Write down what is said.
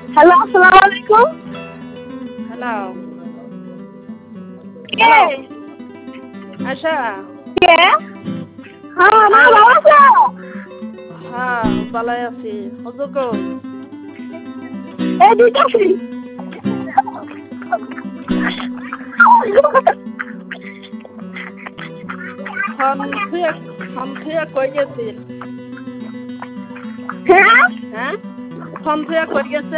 Hello, আসসালামু আলাইকুম। Hello কে? হ্যালো আশা কে? হ্যাঁ, মা ভালো আছো? হ্যাঁ ভালোই আছি হুজুর কই এই দিতেছি। ফোন থুয়ে কই গেছে হ্যাঁ? হ্যাঁ ফোন থুয়ে কই গেছে